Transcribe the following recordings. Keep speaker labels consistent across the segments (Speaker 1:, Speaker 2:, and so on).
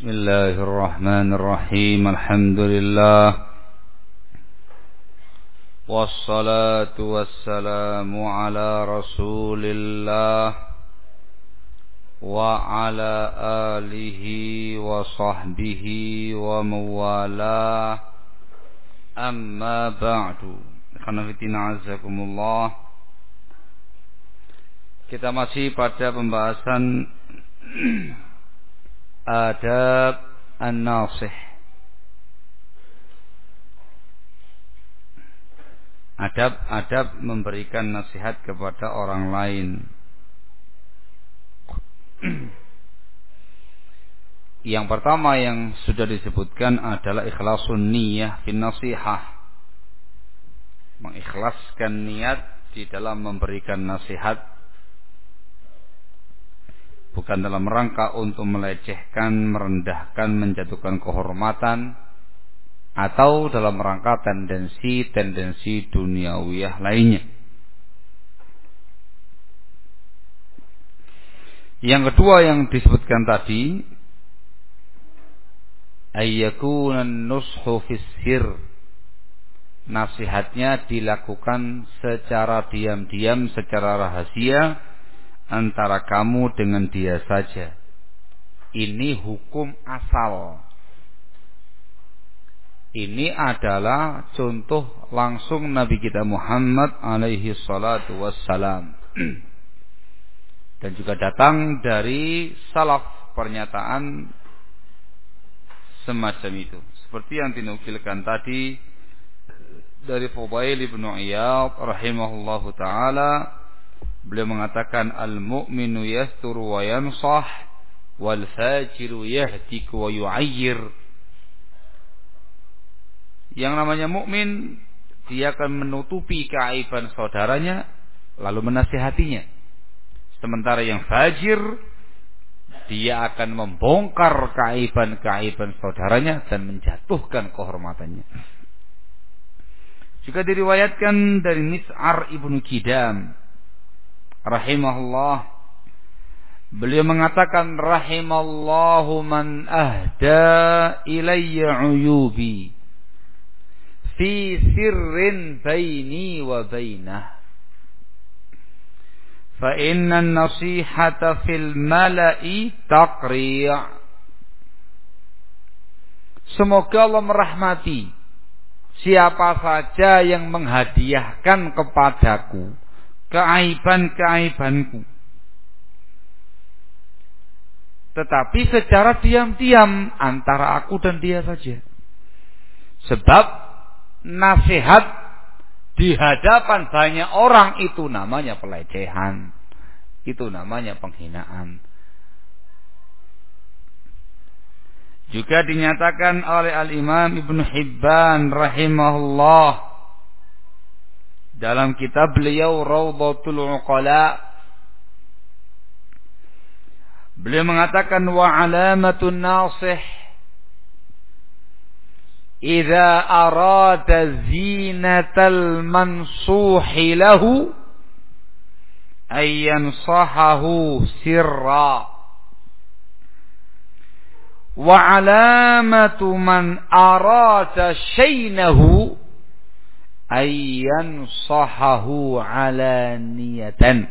Speaker 1: Bismillahirrahmanirrahim. Alhamdulillah. Wassalatu wassalamu ala Rasulillah wa ala alihi wa sahbihi wa mawala. Amma ba'du. Khanafitina azakumullah. Kita masih pada pembahasan adab an-nasih. Adab memberikan nasihat kepada orang lain. Yang pertama yang sudah disebutkan adalah ikhlasun niyyah fin nasihah. Mengikhlaskan niat di dalam memberikan nasihat, bukan dalam rangka untuk melecehkan, merendahkan, menjatuhkan kehormatan, atau dalam rangka tendensi duniawiyah lainnya. Yang kedua yang disebutkan tadi, ayyakuna nushu fis sir. Nasihatnya dilakukan secara diam-diam, secara rahasia, antara kamu dengan dia saja. Ini hukum asal. Ini adalah contoh langsung Nabi kita Muhammad alaihi salatu wassalam. Dan juga datang dari salaf pernyataan semacam itu. Seperti yang dinukilkan tadi dari Fudail bin Iyad rahimahullahu ta'ala. Beliau mengatakan al-mu'minu yasturu wa yansah wal fajiru yahtiku wa yu'ayyir. Yang namanya mukmin, dia akan menutupi keaiban saudaranya lalu menasihatinya. Sementara yang fajir, dia akan membongkar keaiban saudaranya dan menjatuhkan kehormatannya. Juga diriwayatkan dari Mis'ar ibnu Kidam rahimahullah, beliau mengatakan rahimallahu man ahda ilayya uyubi fi sirrin baini wa bainah fa inna an-nasihata fil mala'i taqri'. Semoga Allah merahmati siapa saja yang menghadiahkan kepadaku keaiban-keaibanku, tetapi secara diam-diam antara aku dan dia saja. Sebab nasihat di hadapan banyak orang itu namanya pelecehan, itu namanya penghinaan. Juga dinyatakan oleh Al-Imam Ibnu Hibban rahimahullah dalam kitab beliau Rawdatul Uqala. Beliau mengatakan wa alamatun nasih idza arada zinatal mansuhi lahu ayyan sahahu sirra. Wa alamatu man arada shaynahu ayyan sahahu alaniyatan.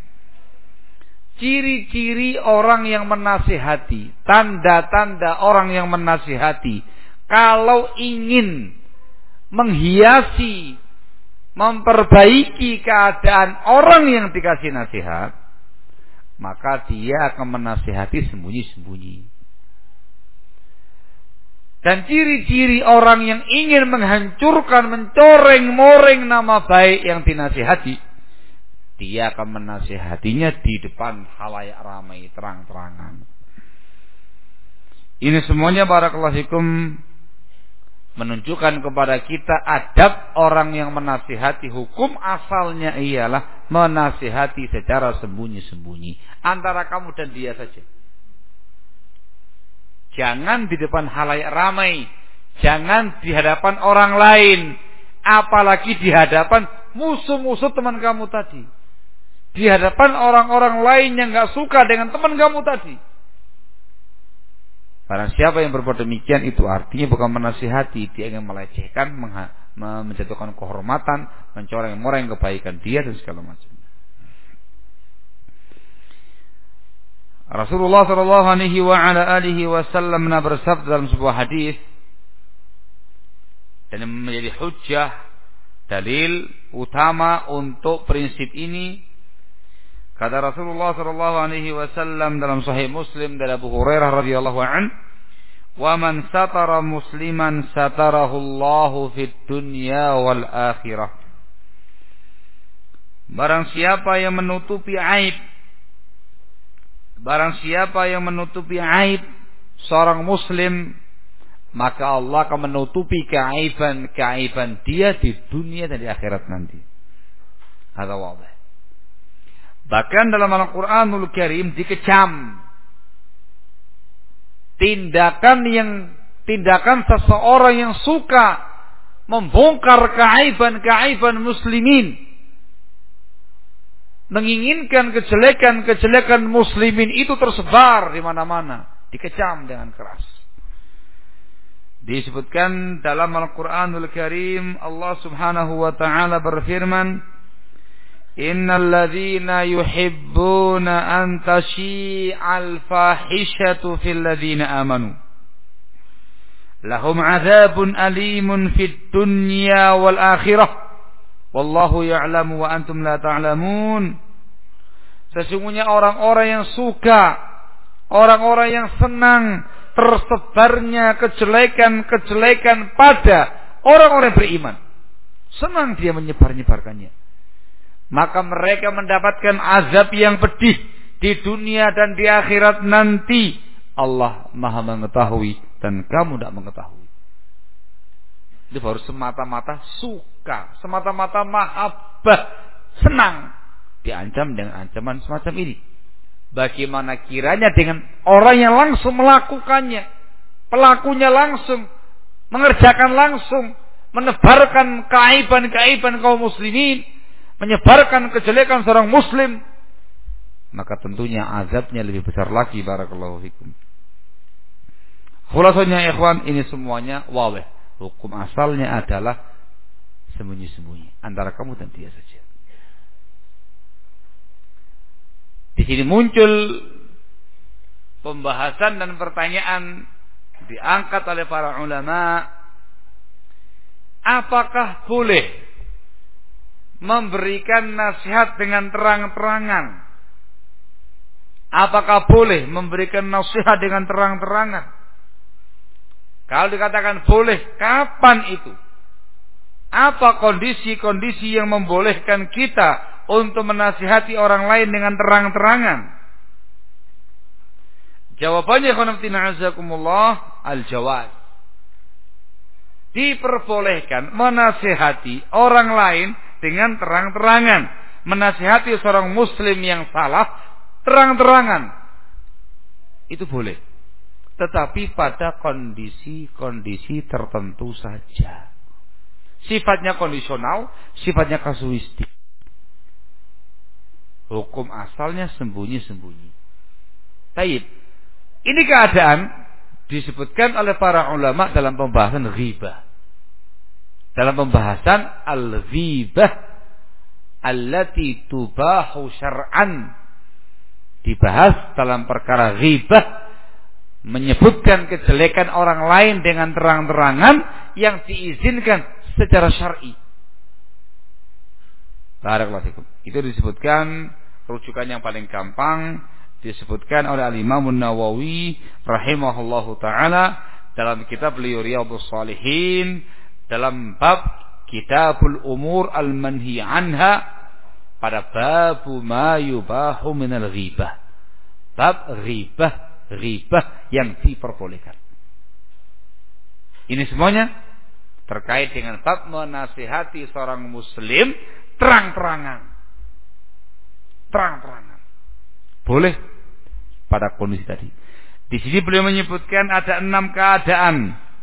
Speaker 1: Ciri-ciri orang yang menasihati, tanda-tanda orang yang menasihati, kalau ingin menghiasi, memperbaiki keadaan orang yang dikasih nasihat, maka dia akan menasihati sembunyi-sembunyi. Dan ciri-ciri orang yang ingin menghancurkan, mencoreng-moreng nama baik yang dinasihati, dia akan menasihatinya di depan khalayak ramai, terang-terangan. Ini semuanya barakallahu fikum menunjukkan kepada kita adab orang yang menasihati. Hukum asalnya ialah menasihati secara sembunyi-sembunyi antara kamu dan dia saja. Jangan di depan khalayak ramai, jangan di hadapan orang lain, apalagi di hadapan musuh-musuh teman kamu tadi, di hadapan orang-orang lain yang gak suka dengan teman kamu tadi. Barang siapa yang berbuat demikian itu artinya bukan menasihati, dia ingin melecehkan, menjatuhkan kehormatan, mencoreng-moreng kebaikan dia dan segala macam. Rasulullah sallallahu alaihi wasallam bersabda dalam sebuah hadis dan menjadi hujjah, dalil utama untuk prinsip ini. Kata Rasulullah sallallahu alaihi wasallam dalam Sahih Muslim dari Abu Hurairah radhiyallahu an, "Wa man satara musliman satarahu Allahu fid dunya wal akhirah." Barang siapa yang menutupi aib seorang muslim, maka Allah akan menutupi keaiban dia di dunia dan di akhirat nanti. Hadza wadih. Bahkan dalam Al-Qur'anul Karim dikecam tindakan seseorang yang suka membongkar keaiban muslimin, menginginkan kejelekan muslimin itu tersebar di mana-mana, dikecam dengan keras. Disebutkan dalam Al-Qur'anul Karim, Allah Subhanahu wa taala berfirman, "Innal ladzina yuhibbuna an tashi'al fahishatu fil ladzina amanu lahum 'adzabun alimun fid dunya wal akhirah wallahu ya'lamu wa antum la ta'lamun." Sesungguhnya orang-orang yang suka, orang-orang yang senang tersebarnya kejelekan pada orang-orang beriman, senang dia menyebarkannya, maka mereka mendapatkan azab yang pedih di dunia dan di akhirat nanti. Allah Maha mengetahui dan kamu tidak mengetahui. Itu baru semata-mata suka, semata-mata mahabbah, senang, diancam dengan ancaman semacam ini. Bagaimana kiranya dengan orang yang langsung melakukannya, pelakunya langsung mengerjakan langsung, menebarkan keaiban kaum muslimin, menyebarkan kejelekan seorang muslim, maka tentunya azabnya lebih besar lagi. Barakallahu fikum. Khulasanya ikhwan, ini semuanya waweh. Hukum asalnya adalah sembunyi-sembunyi antara kamu dan dia saja. Di sini muncul pembahasan dan pertanyaan diangkat oleh para ulama, apakah boleh memberikan nasihat dengan terang-terangan? Apakah boleh memberikan nasihat dengan terang-terangan? Kalau dikatakan boleh, kapan itu? Apa kondisi-kondisi yang membolehkan kita untuk menasihati orang lain dengan terang-terangan? Jawabannya al-jawaz. Diperbolehkan menasihati orang lain dengan terang-terangan. Menasihati seorang muslim yang salah terang-terangan, itu boleh, tetapi pada kondisi-kondisi tertentu saja. Sifatnya kondisional, sifatnya kasuistik. Hukum asalnya sembunyi-sembunyi. Taib. Ini keadaan disebutkan oleh para ulama dalam pembahasan ghibah. Dalam pembahasan al-ghibah allati tubahu syar'an. Dibahas dalam perkara ghibah, menyebutkan kejelekan orang lain dengan terang-terangan yang diizinkan secara syar'i. Barakallahu fikum. Itu disebutkan, rujukan yang paling gampang disebutkan oleh Al-Imam An-Nawawi rahimahullahu taala dalam kitab beliau Riyadhus Shalihin, dalam bab Kitabul Umur Al-Manhi Anha, pada babu ma yubahu minal ghibah. Bab ghibah yang diperbolehkan. Ini semuanya terkait dengan bab menasihati seorang muslim terang-terangan. Boleh pada kondisi tadi. Di sini beliau menyebutkan ada 6 keadaan.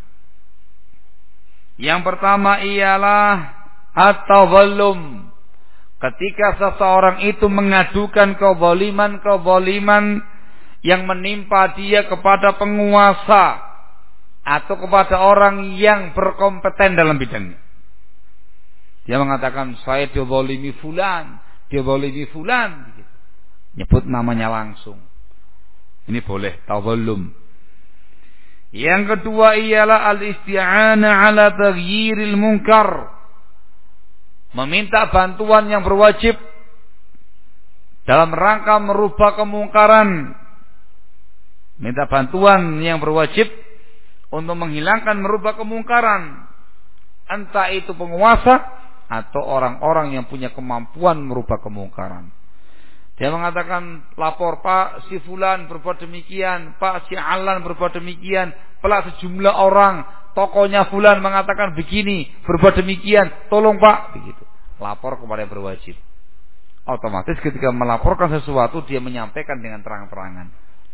Speaker 1: Yang pertama ialah at-tadhallum. Ketika seseorang itu mengadukan kezaliman yang menimpa dia kepada penguasa atau kepada orang yang berkompeten dalam bidangnya. Dia mengatakan saya dizalimi fulan, gitu. Nyebut namanya langsung. Ini boleh tazallum. Yang kedua ialah al-isti'anah ala taghyiril munkar. Meminta bantuan yang berwajib dalam rangka merubah kemungkaran. Minta bantuan yang berwajib untuk menghilangkan merubah kemungkaran. Entah itu penguasa atau orang-orang yang punya kemampuan merubah kemungkaran. Dia mengatakan lapor Pak si Fulan berbuat demikian, Pak si Alan berbuat demikian, pelak sejumlah orang, tokonya Fulan mengatakan begini, berbuat demikian, tolong Pak, begitu. Lapor kepada yang berwajib. Otomatis ketika melaporkan sesuatu dia menyampaikan dengan terang-terangan.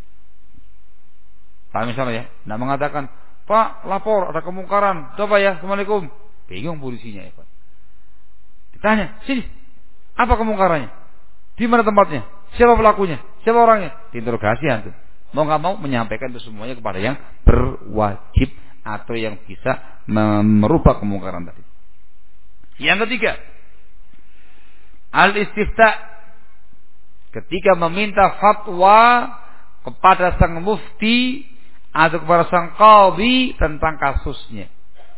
Speaker 1: Pak misalnya ya, tidak mengatakan Pak lapor ada kemungkaran, coba ya, Assalamualaikum. Bingung polisinya ya Pak. Ditanya, sini, apa kemungkarannya? Di mana tempatnya? Siapa pelakunya? Siapa orangnya? Diinterogasi antum. Mau nggak mau menyampaikan itu semuanya kepada yang berwajib atau yang bisa merubah kemungkaran tadi. Yang ketiga, al-istifta, ketika meminta fatwa kepada sang mufti atau kepada sang qadhi tentang kasusnya.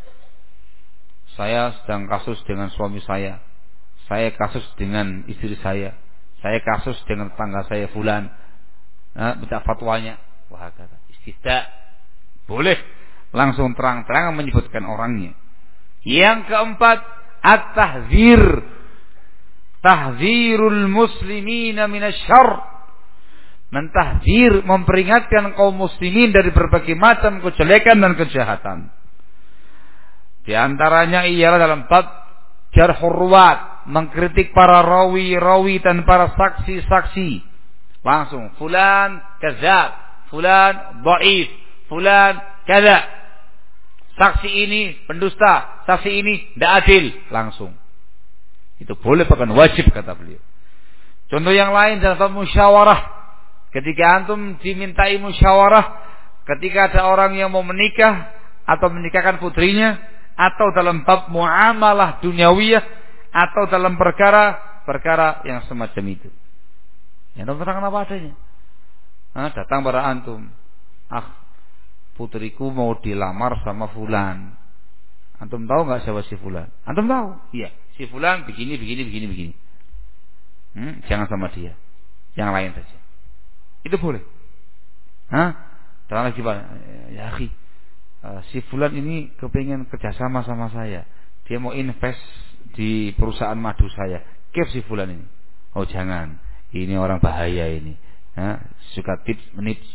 Speaker 1: Saya sedang kasus dengan suami saya kasus dengan istri saya kasus dengan tetangga saya Fulan, minta fatwanya. Wah kata istifta, boleh langsung terang-terangan menyebutkan orangnya. Yang keempat, at-tahzir, tahzirul muslimina minasyarr, mentahzir, memperingatkan kaum muslimin dari berbagai macam kejelekan dan kejahatan. Di antaranya ialah dalam bab jarhur ruwat, mengkritik para rawi-rawi dan para saksi-saksi. Langsung fulan kadzab, fulan dhaif, fulan kada. Saksi ini pendusta, saksi ini tidak adil, langsung. Itu boleh bahkan wajib kata beliau. Contoh yang lain dalam musyawarah. Ketika antum dimintai musyawarah, ketika ada orang yang mau menikah atau menikahkan putrinya, atau dalam bab muamalah duniawiyah, atau dalam perkara yang semacam itu. Yang terang apa adanya. Datang pada antum, putriku mau dilamar sama Fulan. Antum tahu nggak siapa si Fulan? Antum tahu? Iya, si Fulan begini. Jangan sama dia, yang lain saja. Itu boleh. Datang lagi Pak, ya akhi, si Fulan ini kepingin kerjasama sama saya. Dia mau invest di perusahaan madu saya. Kep si Fulan ini. Oh jangan, ini orang bahaya ini. Suka tips menips.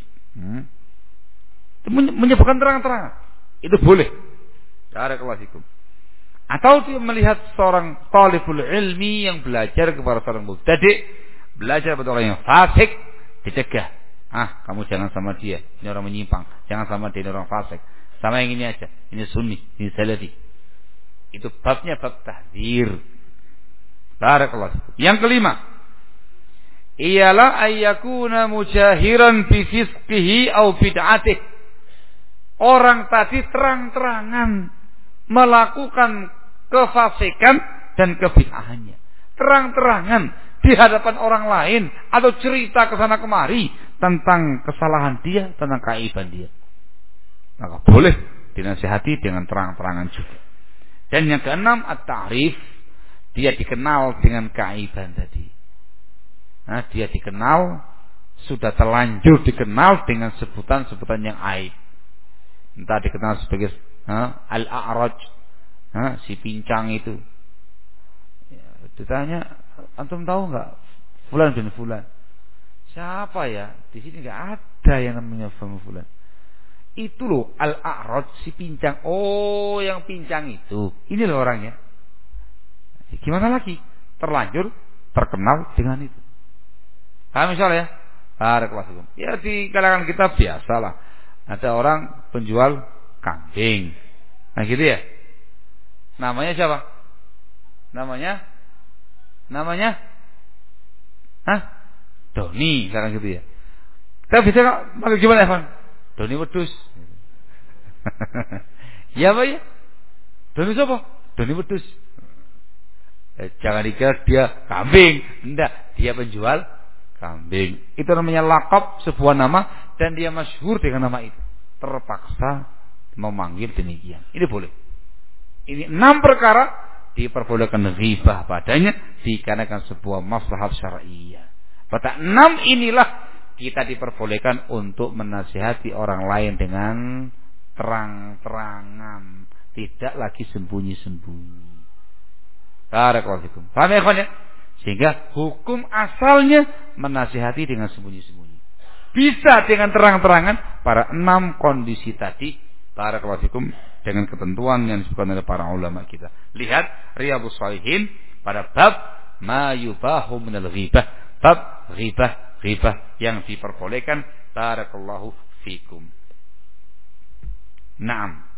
Speaker 1: Menyebutkan terang-terang. Itu boleh. Barakallahu fikum. Atau dia melihat seorang talibul ilmi yang belajar kepada seorang mubtadi', belajar kepada orang yang fasik, dicegah. Kamu jangan sama dia. Ini orang menyimpang. Jangan sama dia, ini orang fasik. Sama yang ini aja. Ini sunni, ini salafi. Itu babnya bab tahdzir. Barakallahu. Yang kelima, ialah ayyakuna mujahiran bi fisqihi au bid'atih. Orang tadi terang-terangan melakukan kefasikan dan kebid'ahannya. Terang-terangan di hadapan orang lain atau cerita ke sana kemari tentang kesalahan dia, tentang keaiban dia. Maka boleh dinasihati dengan terang-terangan juga. Dan yang keenam, at-ta'rif, dia dikenal dengan keaiban tadi. Dia dikenal, sudah terlanjur dikenal dengan sebutan-sebutan yang aib. Entah dikenal sebagai al-a'raj, si pincang itu. Ditanya, antum tahu nggak Fulan bin Fulan? Siapa ya? Di sini nggak ada yang namanya Fulan. Itu loh al-a'raj, si pincang. Oh, yang pincang itu. Ini loh orangnya. Gimana lagi? Terlanjur terkenal dengan itu. Misalnya ya di kalangan kita biasalah. Ada orang penjual kambing. Gitu ya. Namanya siapa? Namanya Doni, misalkan gitu ya. Tapi bisa manggil gimana Evan? Doni wedhus. Ya Pak ya? Doni siapa? Doni wedhus. Jangan dikira dia kambing. Enggak, dia penjual kambing. Itu namanya lakop, sebuah nama, dan dia masyhur dengan nama itu. Terpaksa memanggil demikian. Ini boleh. Ini 6 perkara diperbolehkan ghibah padanya dikarenakan sebuah maslahat syar'iyyah. Pada 6 inilah kita diperbolehkan untuk menasihati orang lain dengan terang-terangan, tidak lagi sembunyi-sembunyi. Barakallahu fikum. Paham ya, kawan ya? Sehingga hukum asalnya menasihati dengan sembunyi-sembunyi. Bisa dengan terang-terangan pada 6 kondisi tadi. Barakallahu fikum, dengan ketentuan yang disebutkan oleh para ulama kita. Lihat Riyadhus Shalihin pada bab ma yubahu minal ghibah. Bab ghibah yang diperbolehkan. Barakallahu fikum. Naam.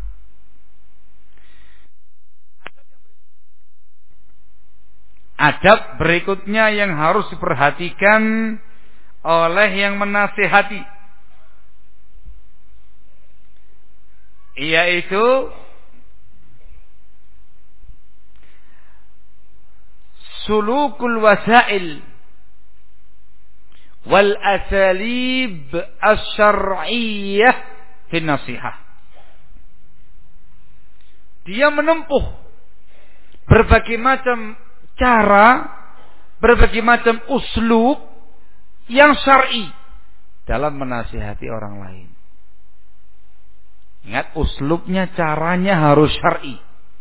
Speaker 1: Adab berikutnya yang harus diperhatikan oleh yang menasihati, yaitu sulukul wasail wal asalib asy-syar'iyyah fi nasihah. Dia menempuh berbagai macam cara, berbagai macam uslub yang syar'i dalam menasihati orang lain. Ingat, uslubnya, caranya harus syar'i.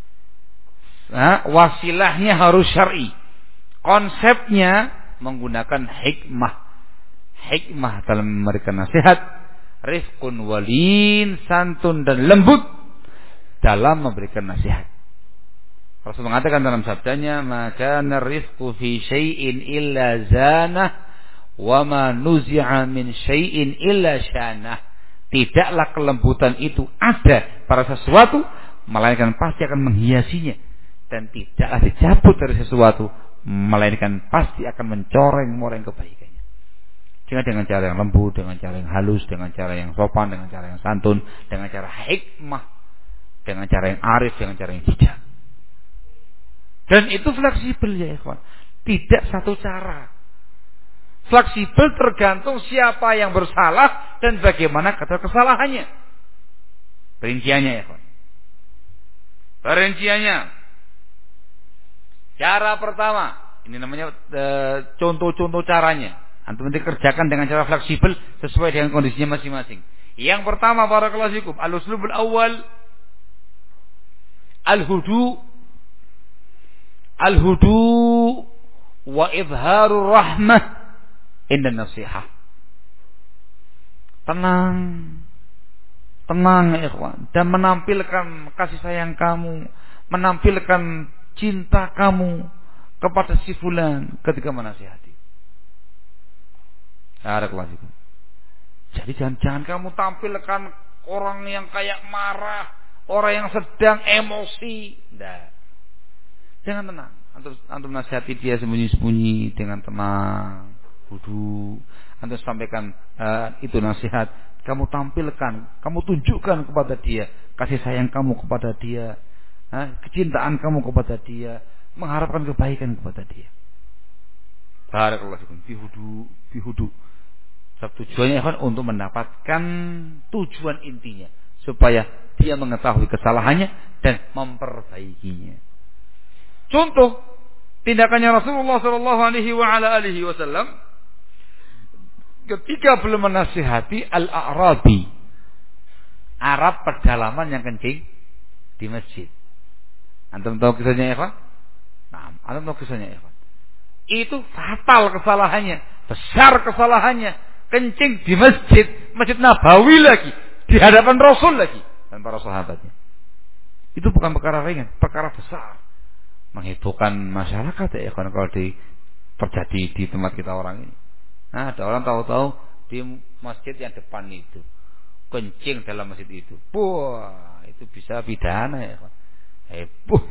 Speaker 1: Wasilahnya harus syar'i. Konsepnya menggunakan hikmah. Hikmah dalam memberikan nasihat, rifqun walin, santun dan lembut dalam memberikan nasihat. Rasul mengatakan dalam sabdanya, maka narifqu fi syai'in illa zanah wa ma nuzi'a min syai'in illa syanah. Tidaklah kelembutan itu ada pada sesuatu, melainkan pasti akan menghiasinya, dan tidaklah dicabut dari sesuatu, melainkan pasti akan mencoreng-moreng kebaikannya. Sehingga dengan cara yang lembut, dengan cara yang halus, dengan cara yang sopan, dengan cara yang santun, dengan cara hikmah, dengan cara yang arif, dengan cara yang bijak. Dan itu fleksibel ya ikhwan. Tidak satu cara. Fleksibel tergantung siapa yang bersalah dan bagaimana kadar kesalahannya. Perinciannya ya ikhwan. Perinciannya. Cara pertama. Ini namanya contoh-contoh caranya. Antum nanti kerjakan dengan cara fleksibel sesuai dengan kondisinya masing-masing. Yang pertama, barakallahu fikum, al-uslubul awal al-hudu wa izharur rahmah inda nasihah. Tenang ya ikhwan, dan menampilkan kasih sayang kamu, menampilkan cinta kamu kepada si fulan ketika menasihati. Jadi jangan kamu tampilkan orang yang kayak marah, orang yang sedang emosi. Jangan tenang. Antum nasihati dia sembunyi-sembunyi dengan tenang, hudu. Antum sampaikan itu nasihat. Kamu tampilkan, kamu tunjukkan kepada dia kasih sayang kamu kepada dia, kecintaan kamu kepada dia, mengharapkan kebaikan kepada dia. Barakallahu fikum. Bihudu. Tujuannya kan untuk mendapatkan tujuan intinya, supaya dia mengetahui kesalahannya dan memperbaikinya. Contoh tindakannya Rasulullah sallallahu alaihi wasallam ketika belum menasihati al-A'rabi, Arab pedalaman yang kencing di masjid. Antum tahu kisahnya ya, Pak? Nah, antum tahu kisahnya ya, Pak? Itu fatal kesalahannya, besar kesalahannya, kencing di Masjid Nabawi lagi, di hadapan Rasul lagi dan para sahabatnya. Itu bukan perkara ringan, perkara besar. Menghebohkan masyarakat ya kan kalau terjadi di tempat kita orang ini. Nah, ada orang tahu-tahu di masjid yang depan itu kencing dalam masjid itu. Wah, itu bisa pidana ya kan. Heboh.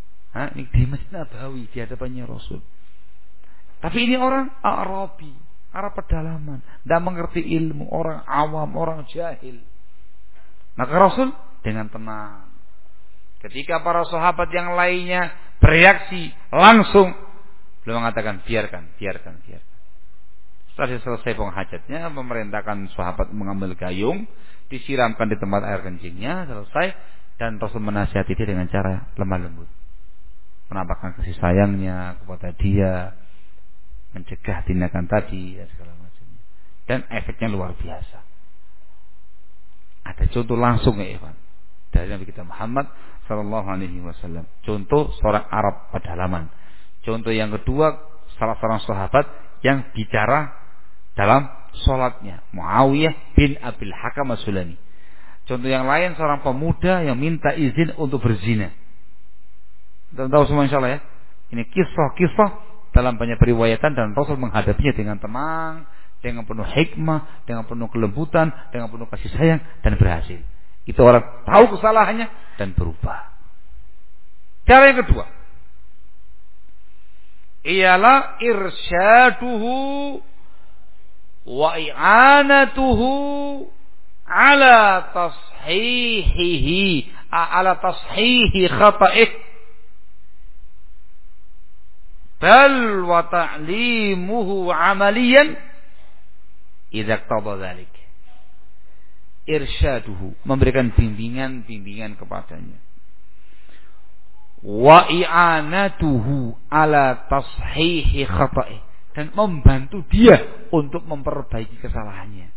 Speaker 1: Ini di Masjid Nabawi di hadapannya Rasul. Tapi ini orang Arabi, Arab pedalaman, tidak mengerti ilmu, orang awam, orang jahil. Maka Rasul dengan tenang. Ketika para sahabat yang lainnya bereaksi langsung, beliau mengatakan biarkan. Setelah selesai penghajatnya, memerintahkan sahabat mengambil gayung, disiramkan di tempat air kencingnya, selesai, dan Rasul menasihati dia dengan cara lemah lembut, menampakkan kasih sayangnya kepada dia, mencegah tindakan tadi dan segala macamnya. Dan efeknya luar biasa. Ada contoh langsung ya Ikhwan dari Nabi kita Muhammad sallallahu alaihi wasallam. Contoh seorang Arab pedalaman. Contoh yang kedua, salah seorang sahabat yang bicara dalam sholatnya, Muawiyah bin Abil Hakam As-Sulami. Contoh yang lain, seorang pemuda yang minta izin untuk berzina. Kita tahu semua insyaallah ya. Ini kisah-kisah dalam banyak periwayatan, dan Rasul menghadapinya dengan tenang, dengan penuh hikmah, dengan penuh kelembutan, dengan penuh kasih sayang, dan berhasil. Itu orang tahu kesalahannya dan berubah. Cara yang kedua ialah irsyaduhu wa i'anatuhu ala tashihi khata'ih bal wa ta'limuhu amaliyan idza qtada dzalik. Irsyaduhu, memberikan bimbingan kepadanya, wa i'anatuhu ala tashihi khata'ih, dan membantu dia untuk memperbaiki kesalahannya.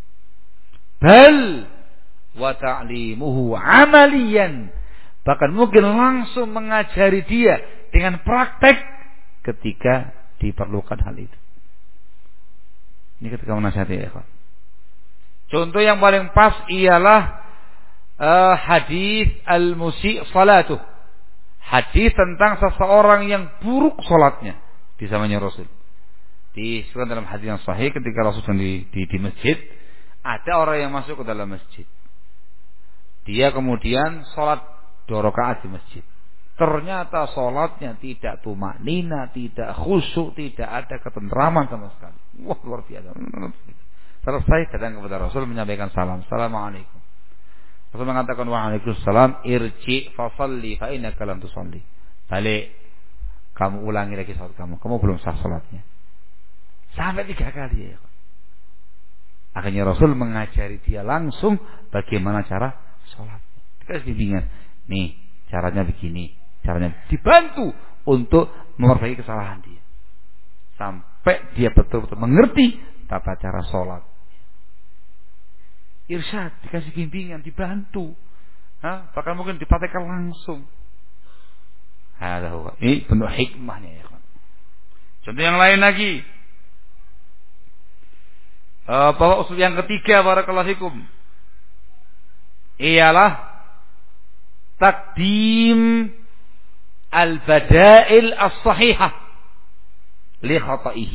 Speaker 1: Bal wa ta'limuhu amaliyan, bahkan mungkin langsung mengajari dia dengan praktek ketika diperlukan hal itu. Ini ketika menasihati ya ikhwan. Contoh yang paling pas ialah hadis al-musi' salatuh. Hadis tentang seseorang yang buruk salatnya di zamannya Rasul. Disebutkan dalam hadis yang sahih, ketika Rasul di masjid, ada orang yang masuk ke dalam masjid. Dia kemudian salat 2 rakaat di masjid. Ternyata salatnya tidak tumaknina, tidak khusyuk, tidak ada ketentraman sama sekali. Wah, luar biasa. Selesai, datang kepada Rasul menyampaikan salam. Assalamualaikum. Rasul mengatakan waalaikumsalam, irji fa shalli fa innaka lam tusalli. Balik, kamu ulangi lagi salat kamu belum sah salatnya. Sampai 3 kali ya. Akhirnya Rasul mengajari dia langsung bagaimana cara salatnya. Dikasih bimbingan. Nih, caranya begini, caranya dibantu untuk memperbaiki kesalahan dia. Sampai dia betul-betul mengerti tata cara salat. Irsyad, dikasih bimbingan, dibantu, bahkan mungkin dipraktekkan langsung. Ini bentuk hikmahnya ya kan. Contoh yang lain lagi, bahwa usul yang ketiga barakallahu fikum ialah takdim al-badail as-sahihah li khata'ihi,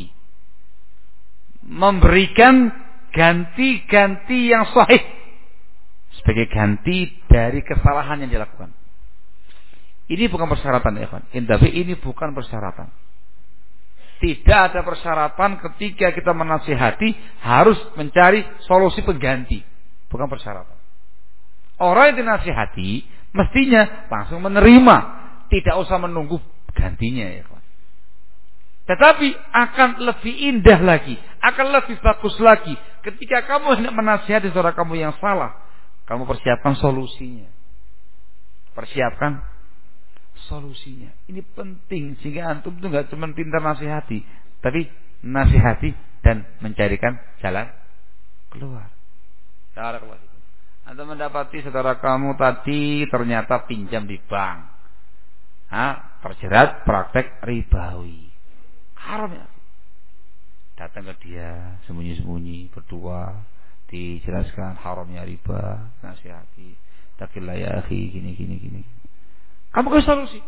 Speaker 1: memberikan ganti-ganti yang sahih sebagai ganti dari kesalahan yang dilakukan. Ini bukan persyaratan ya kan. Tapi ini bukan persyaratan. Tidak ada persyaratan ketika kita menasihati harus mencari solusi pengganti. Bukan persyaratan. Orang yang dinasihati mestinya langsung menerima, tidak usah menunggu gantinya ya kan. Tetapi akan lebih indah lagi, akan lebih bagus lagi ketika kamu hendak menasihati saudara kamu yang salah, kamu persiapkan solusinya. Persiapkan solusinya. Ini penting sehingga antum itu enggak cuma pintar nasihati, tapi nasihati dan mencarikan jalan keluar. Cara keluar itu. Antum mendapati saudara kamu tadi ternyata pinjam di bank. Terjerat praktek ribawi. Haram ya. Datang ke dia sembunyi-sembunyi, berdua, dijelaskan haramnya riba, nasihati, takillah ya akhi, gini. Kamu kasih solusi.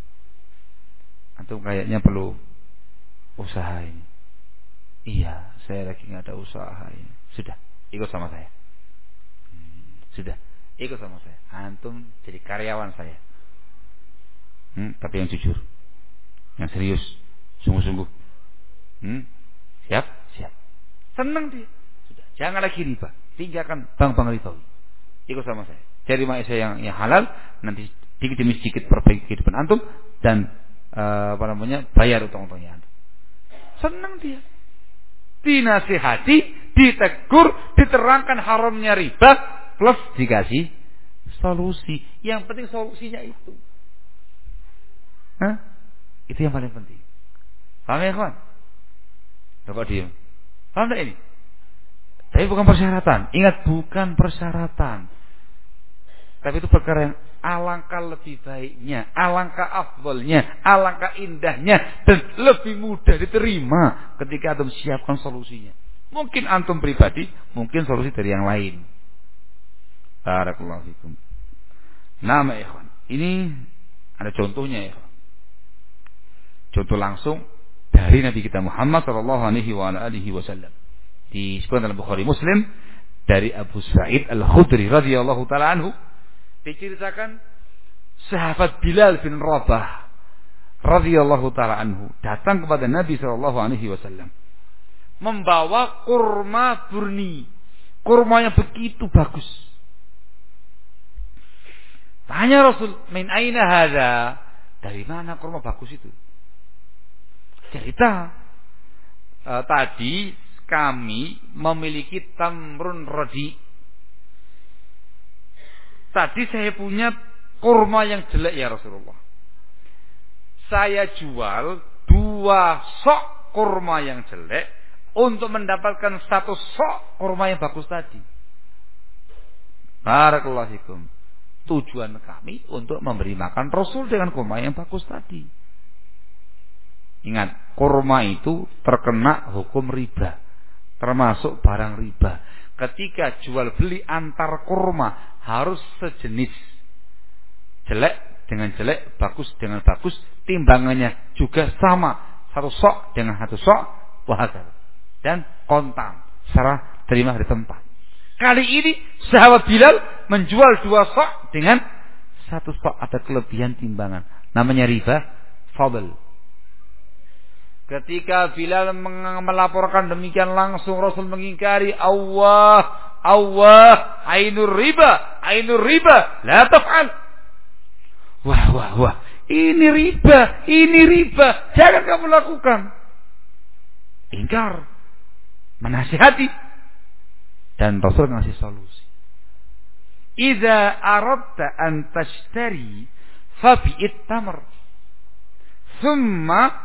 Speaker 1: Antum kayaknya perlu usaha ini. Iya, saya lagi nggak ada usaha ini. Sudah, ikut sama saya. Sudah, ikut sama saya. Antum jadi karyawan saya. Tapi yang jujur, yang serius, sungguh-sungguh. Siap? Siap. Senang dia. Sudah, jangan lagi riba. Tinggalkan bank-bank ribawi. Ikut sama saya. Cari maisha yang halal, nanti sedikit demi sedikit perbaiki kehidupan antum dan bayar utang-utangnya antum. Senang dia. Dinasihati, ditegur, diterangkan haramnya riba, plus dikasih solusi. Yang penting solusinya itu. Itu yang paling penting. Paham ya kawan? Kok diam? Paham tak ini? Tapi bukan persyaratan. Ingat, bukan persyaratan. Tapi itu perkara yang alangkah lebih baiknya, alangkah afdolnya, alangkah indahnya, dan lebih mudah diterima ketika antum siapkan solusinya. Mungkin antum pribadi, mungkin solusi dari yang lain. Barakallahu fikum. Nama ikhwan. Ini ada contohnya ya. Contoh langsung dari Nabi kita Muhammad sallallahu alaihi wasallam. Disebutkan dalam Bukhari Muslim dari Abu Sa'id Al-Khudri radhiyallahu taala anhu, diceritakan sahabat Bilal bin Rabah radhiyallahu taala anhu datang kepada Nabi sallallahu alaihi wasallam membawa kurma burni, kurma yang begitu bagus. Tanya Rasul, "Min aina hadza?" Dari mana kurma bagus itu? Cerita, tadi kami memiliki tamrun radi. Tadi saya punya kurma yang jelek ya Rasulullah. Saya jual 2 sok kurma yang jelek untuk mendapatkan 1 sok kurma yang bagus tadi. Barakallahu fikum. Tujuan kami untuk memberi makan Rasul dengan kurma yang bagus tadi. Ingat, kurma itu terkena hukum riba, termasuk barang riba. Ketika jual beli antar kurma harus sejenis, jelek dengan jelek, bagus dengan bagus, timbangannya juga sama, 1 sok dengan 1 sok, wahadah, dan kontan secara terima di tempat. Kali ini sahabat Bilal menjual 2 sok dengan 1 sok, ada kelebihan timbangan, namanya riba fadl. Ketika Bilal melaporkan demikian, langsung Rasul mengingkari, Allah, ainur riba, la taf'al. Wah, ini riba, jangan kamu lakukan. Ingkar, menasihati, dan Rasul ngasih solusi. Idza aradta an tashtari fabi'it tamr, thumma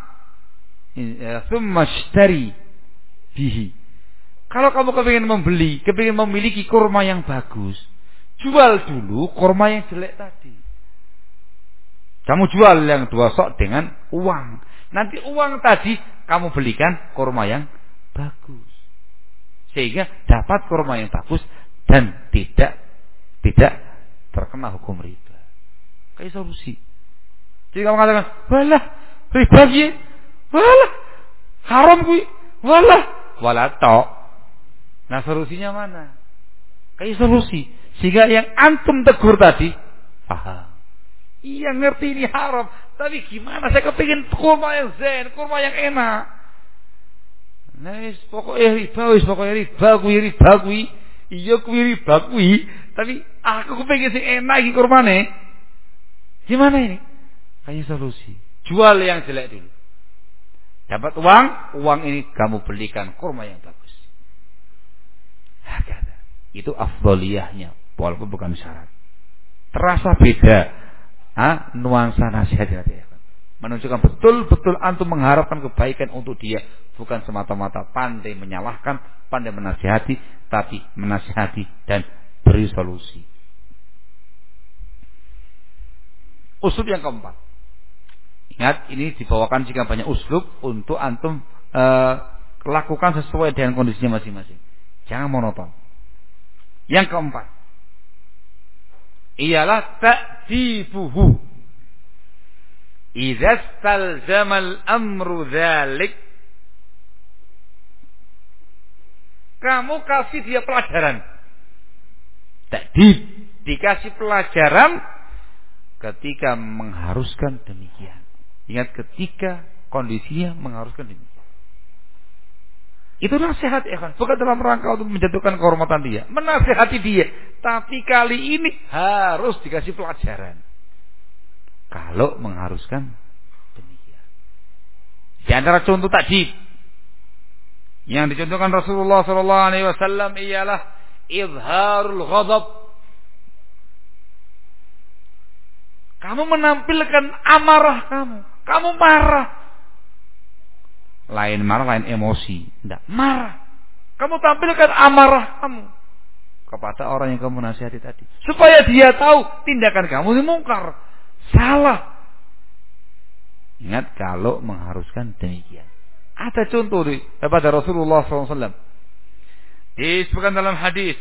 Speaker 1: ashtari bihi. Kalau kamu kepingin memiliki kurma yang bagus, jual dulu kurma yang jelek tadi. Kamu jual yang 2 sok dengan uang. Nanti uang tadi kamu belikan kurma yang bagus, sehingga dapat kurma yang bagus dan tidak terkena hukum riba. Kayak solusi. Jadi kamu katakan, walah riba ya, walah haram kui, walah tok. Nah solusinya mana? Kayak solusi, sehingga yang antum tegur tadi paham. Iya ngerti ini haram, tapi gimana saya kepingin kurma yang zen, kurma yang enak. Nah pokoknya riba kui. Iya kui riba kui, tapi aku kepingin sing enak iki kurmane. Gimana ini? Kayak solusi. Jual yang jelek dulu. Dapat uang ini kamu belikan kurma yang bagus. Hakada. Itu afdoliyahnya, walaupun bukan syarat. Terasa beda. Nuansa nasihat hati. Menunjukkan betul-betul antum mengharapkan kebaikan untuk dia, bukan semata-mata pandai menyalahkan, pandai menasihati, tapi menasihati dan beri solusi. Uslub yang keempat. Ingat, ini dibawakan jika banyak uslub untuk antum lakukan sesuai dengan kondisinya masing-masing. Jangan monoton. Yang keempat ialah ta'dibuhu idza istalzama al-amru dzalik. Kamu kasih dia pelajaran. Ta'dib, dikasih pelajaran ketika mengharuskan demikian. Ingat, ketika kondisinya mengharuskan demikian. Itu nasihat ya kan, bukan dalam rangka untuk menjatuhkan kehormatan dia, menasihati dia. Tapi kali ini harus dikasih pelajaran. Kalau mengharuskan demikian. Di antara contoh takjib yang dicontohkan Rasulullah SAW ialah izharul ghadab. Kamu menampilkan amarah kamu. Kamu marah. Lain marah, lain emosi. Tidak, marah. Kamu tampilkan amarah kamu kepada orang yang kamu nasihati tadi. Supaya dia tahu tindakan kamu ini mungkar. Salah. Ingat kalau mengharuskan demikian. Ada contoh daripada Rasulullah SAW. Disebutkan dalam hadis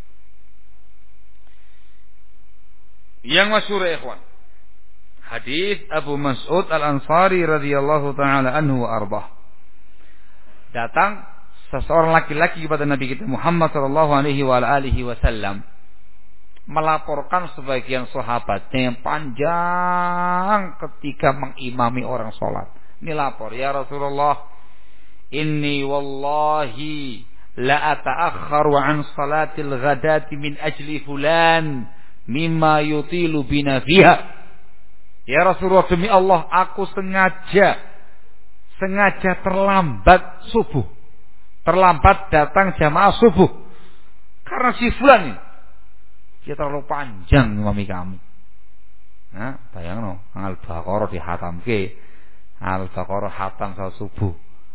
Speaker 1: yang masyhur ya ikhwan. Hadis Abu Mas'ud Al-Ansari radhiyallahu taala anhu wa arbah. Datang seseorang laki-laki kepada Nabi kita Muhammad sallallahu alaihi wa alihi wasallam melaporkan sebagian sahabatnya yang panjang ketika mengimami orang salat. Ini lapor, ya Rasulullah, inni wallahi la ata'akhkharu an salatil ghadati min ajli fulan mimma yutilu bina fiha. Ya Rasulullah, demi Allah, aku sengaja terlambat subuh. Terlambat datang jamaah subuh. Karena si fulan ini, dia terlalu panjang imami kami. Nah, bayangno, Al-Baqarah dihatamke. Al-Baqarah hatam saat subuh.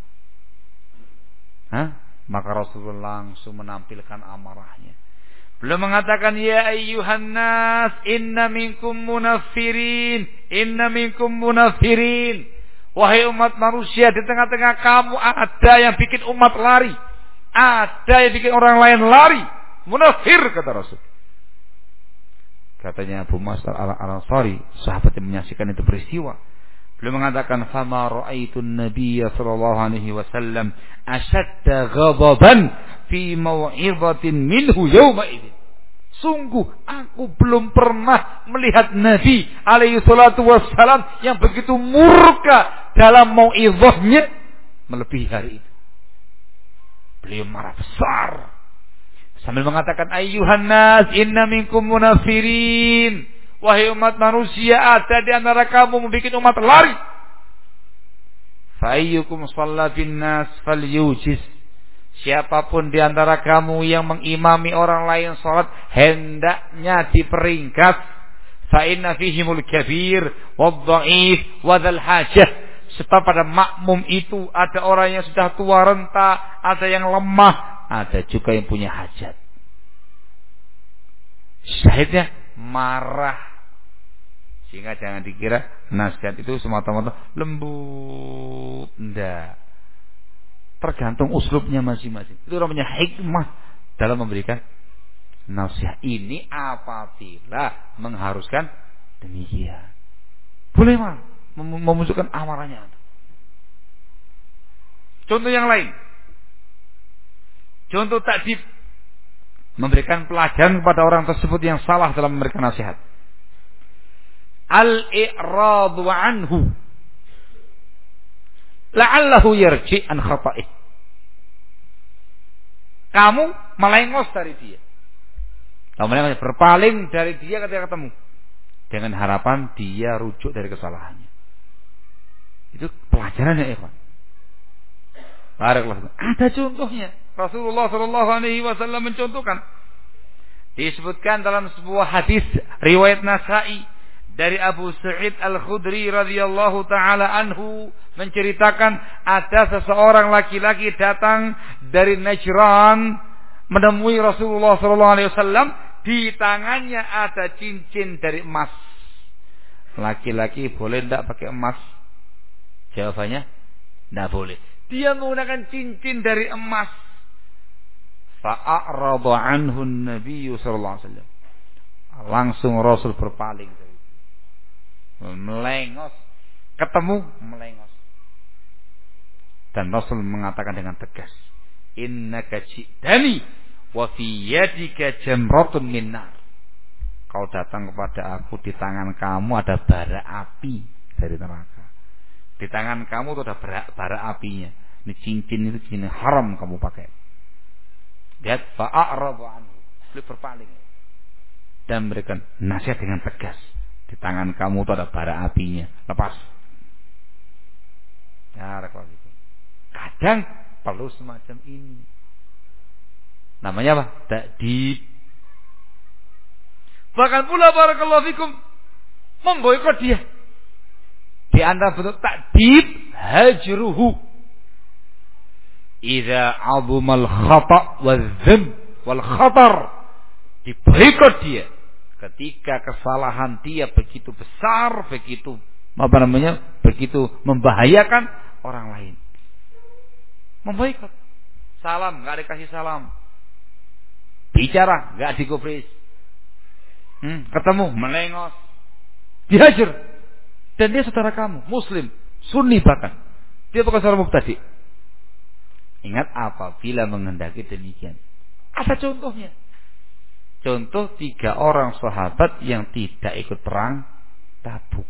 Speaker 1: Maka Rasulullah langsung menampilkan amarahnya. Belum mengatakan ya ayyuhan nas inna minkum munaffirin. Wahai umat manusia, di tengah-tengah kamu ada yang bikin umat lari. Ada yang bikin orang lain lari. Munafir, kata Rasul. Katanya Abu Mas'ud Al-Ansari, sahabat yang menyaksikan itu peristiwa. Beliau mengatakan fama ra'aitun nabiyya sallallahu alaihi wasallam ashadda ghadaban fi mau'izatin minhu yawma idzin. Sungguh aku belum pernah melihat Nabi alaihi salatu wassalam yang begitu murka dalam mau'izahnya melebihi hari itu. Beliau marah besar sambil mengatakan ayyuhan nas inna minkum munafirin. Wahai umat manusia, ada di antara kamu membuat umat lari. Fa ayyukum shalla bin nas falyujiz. Siapapun di antara kamu yang mengimami orang lain salat hendaknya diperingkas. Fa inna fihimul kabir wadh-dha'if wa dzal hajah. Sebab pada makmum itu ada orang yang sudah tua renta, ada yang lemah, ada juga yang punya hajat. Syahidnya marah. Sehingga jangan dikira nasihat itu semata-mata lembut. Tidak. Tergantung uslubnya masing-masing. Itu namanya hikmah dalam memberikan nasihat. Ini apabila mengharuskan demikian. Boleh mah memunculkan amarahnya. Contoh yang lain. Contoh takdib. Memberikan pelajaran kepada orang tersebut yang salah dalam memberikan nasihat. Al-i'radu anhu la'allahu yarji' an khata'ih. Kamu melengos dari dia. Kamu melengos, berpaling dari dia ketika ketemu dengan harapan dia rujuk dari kesalahannya. Itu pelajarannya, ikhwan. Barakallahu. Ada contohnya. Rasulullah sallallahu alaihi wasallam mencontohkan. Disebutkan dalam sebuah hadis riwayat Nasa'i dari Abu Sa'id Al-Khudri radhiyallahu taala anhu menceritakan ada seseorang laki-laki datang dari Najran menemui Rasulullah sallallahu alaihi wasallam, di tangannya ada cincin dari emas. Laki-laki boleh tidak pakai emas? Jawabannya tidak boleh. Dia menggunakan cincin dari emas. Fa'arada anhu an-nabiy sallallahu alaihi wasallam. Langsung Rasul berpaling. Melengos, ketemu melengos, dan Rasul mengatakan dengan tegas, innaka ji'tani wa fi yadika jamratun min nar. Kau datang kepada aku, di tangan kamu ada bara api dari neraka. Di tangan kamu itu ada bara apinya. Ini cincin itu cincin haram kamu pakai. Lihat, fa'a'radu anhu. Beliau berpaling dan memberikan nasihat dengan tegas. Di tangan kamu itu ada bara apinya, lepas. Ya, itu. Kadang perlu semacam ini. Namanya apa? Ta'dib. Bahkan pula barakallahu fikum memboikot dia. Di antara bentuk ta'dib hajruhu. Idza 'azumal khata' waz-dzam wal khatar. Diboikot dia ketika kesalahan dia begitu besar, begitu begitu membahayakan orang lain. Memboikot. Salam enggak dikasih salam. Bicara enggak digubris. Ketemu melengos. Dihajar. Dan dia saudara kamu, muslim, sunni bahkan. Dia bukan seorang mubtadi'. Ingat apabila menghendaki demikian. Ada contohnya. Contoh 3 orang sahabat yang tidak ikut perang Tabuk.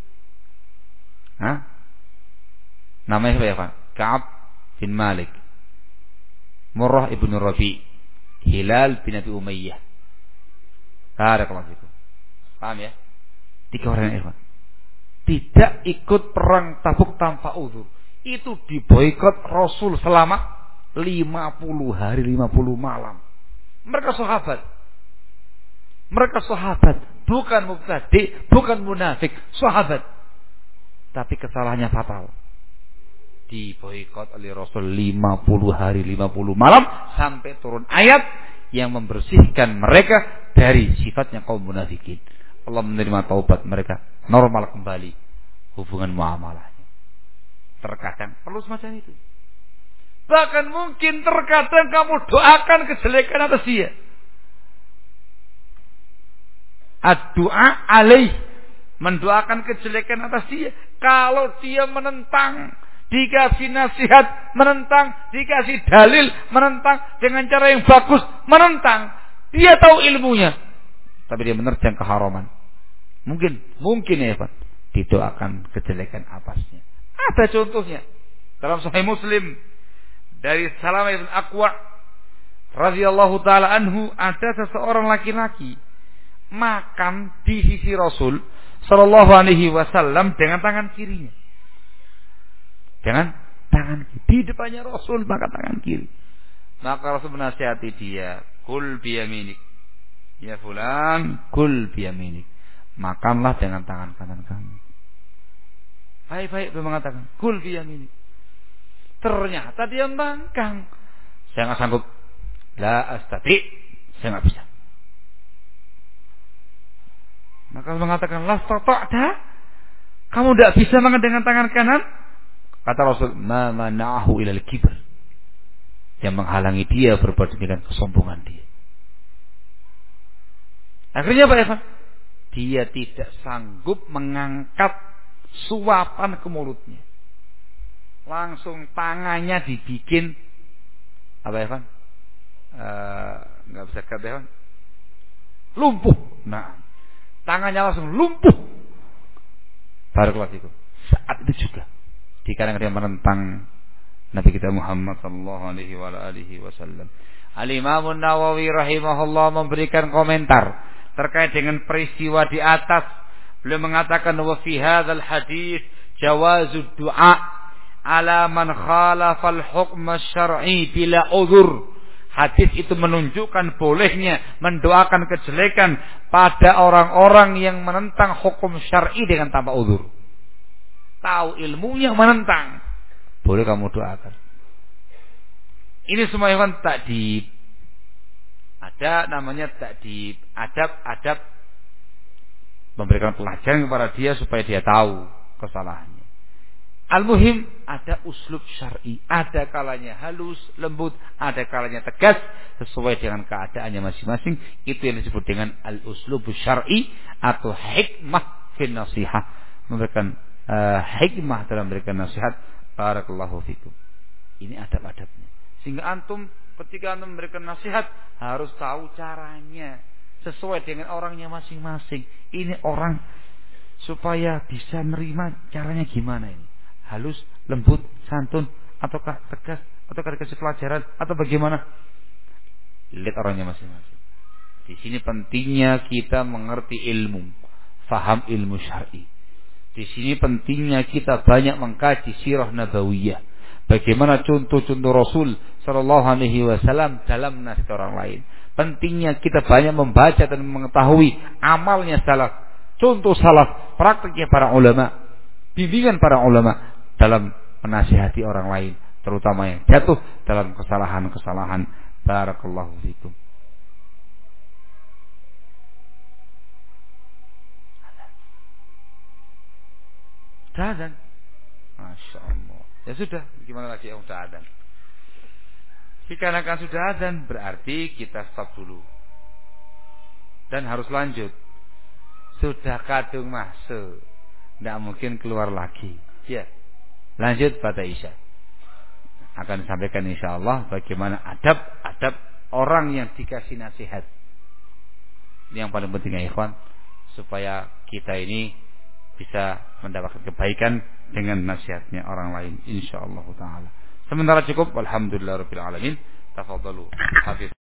Speaker 1: Namanya siapa ya Pak? Ka'ab bin Malik, Murrah ibn Rabi', Hilal bin Abi Umayyah. Barakallahu fikum. Paham ya? 3 orang ini tidak ikut perang Tabuk tanpa uzur. Itu diboikot Rasul selama 50 hari 50 malam. Mereka sahabat. Bukan mubtadi', bukan munafik, sahabat. Tapi kesalahannya fatal. Diboikot oleh Rasul 50 hari 50 malam sampai turun ayat yang membersihkan mereka dari sifatnya kaum munafikin. Allah menerima taubat mereka, normal kembali hubungan muamalahnya. Terkadang perlu semacam itu. Bahkan mungkin terkadang kamu doakan kejelekan atas dia. Ad-du'a alaih, mendoakan kejelekan atas dia. Kalau dia menentang, dikasih nasihat, menentang, dikasih dalil, menentang dengan cara yang bagus, menentang. Dia tahu ilmunya, tapi dia menerjang keharaman. Mungkin ya Pak, didoakan kejelekan atasnya. Ada contohnya dalam Sahih Muslim dari Salamah bin Aqwa radhiyallahu taala anhu, ada seseorang laki-laki makan di sisi Rasul sallallahu alaihi wasallam dengan tangan kirinya. Dengan tangan kiri, di depannya Rasul makan tangan kiri. Maka Rasul menasihati dia, kul biyaminik. Ya fulan, kul biyaminik. Makanlah dengan tangan kanan kamu. Baik-baik dia mengatakan, kul biyaminik. Ternyata dia membangkang. Saya enggak sanggup. La astati. Saya enggak bisa. Maka mengatakan, la stata'ta. Kamu tidak bisa makan dengan tangan kanan? Kata Rasul, ma mana'ahu ilal kibr. Yang menghalangi dia berbuat demikian kesombongan dia. Akhirnya apa ya? Dia tidak sanggup mengangkat suapan ke mulutnya. Langsung tangannya dibikin apa ya Van? Nggak bisa kata ya Van? Lumpuh. Nah, tangannya langsung lumpuh. Barakallahu fikum. Saat itu juga dikarenakan dia menentang Nabi kita Muhammad sallallahu alaihi wasallam. Al-Imam An-Nawawi rahimahullah memberikan komentar terkait dengan peristiwa di atas. Beliau mengatakan wa fi hadzal hadits jawazud du'a ala man khalafa al-hukm asy-syar'i bila uzur. Hadis itu menunjukkan bolehnya mendoakan kejelekan pada orang-orang yang menentang hukum syar'i dengan tanpa uzur. Tahu ilmunya menentang, boleh kamu doakan. Ini semua yang ta'dib. Ada namanya ta'dib, adab-adab, memberikan pelajaran kepada dia supaya dia tahu kesalahannya. Al-muhim ada uslub syar'i, ada kalanya halus, lembut, ada kalanya tegas sesuai dengan keadaannya masing-masing. Itu yang disebut dengan al-uslub syar'i atau hikmah fin nasihah, memberikan hikmah dalam memberikan nasihat. Barakallahu fikum. Ini adab-adabnya. Sehingga antum ketika antum memberikan nasihat harus tahu caranya sesuai dengan orangnya masing-masing. Ini orang supaya bisa menerima caranya gimana ini? Halus, lembut, santun, ataukah tegas, ataukah dikasih pelajaran, atau bagaimana? Lihat orangnya masing-masing. Di sini pentingnya kita mengerti ilmu, faham ilmu syar'i. Di sini pentingnya kita banyak mengkaji sirah nabawiyah. Bagaimana contoh-contoh Rasul Sallallahu Alaihi Wasallam dalam nasihat orang lain. Pentingnya kita banyak membaca dan mengetahui amalnya salaf, contoh salaf, praktiknya para ulama, bimbingan para ulama dalam menasihati orang lain, terutama yang jatuh dalam kesalahan-kesalahan. Barakallahu fikum. Sudah azan. Masya Allah. Ya sudah, gimana lagi yang sudah azan? Dikarenakan sudah azan, berarti kita stop dulu. Dan harus lanjut. Sudah kadung masuk, tidak mungkin keluar lagi. Ya, lanjut pada Isya. Akan disampaikan insyaallah bagaimana adab-adab orang yang dikasih nasihat. Ini yang paling penting ya ikhwan, supaya kita ini bisa mendapatkan kebaikan dengan nasihatnya orang lain insyaallah taala. Sementara cukup, alhamdulillahirabbil alamin. Tafadhalu. Hafiz.